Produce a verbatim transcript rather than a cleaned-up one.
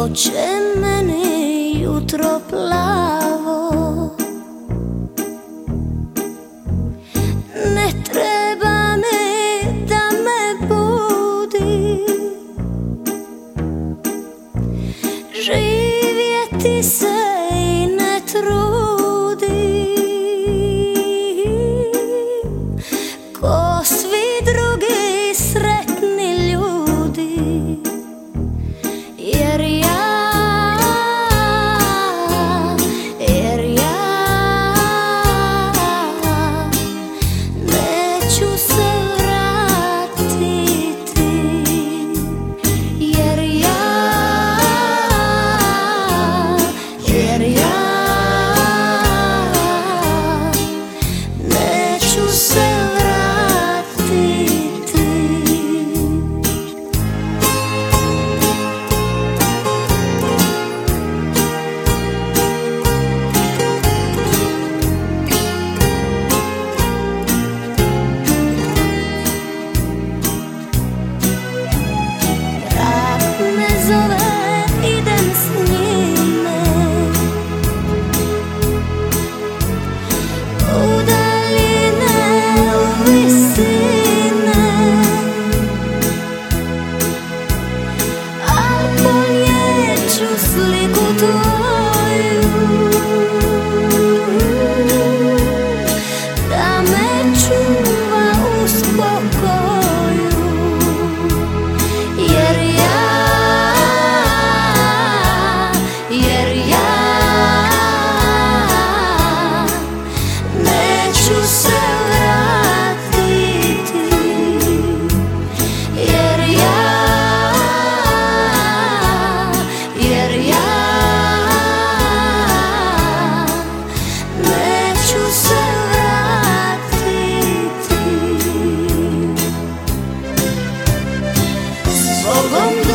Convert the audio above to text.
doće meni jutro plavo. Ne treba mi da me budi, živjeti se i ne trudi, ko svi drugi sretni ljudi. Jer ja, jer ja neću se vratiti, jer ja, jer ja neću se vratiti. Sliku tvoju, da me čuva u spokoju, jer ja, jer ja neću se vratiti, jer ja, jer ja neću se vratiti. Zbogom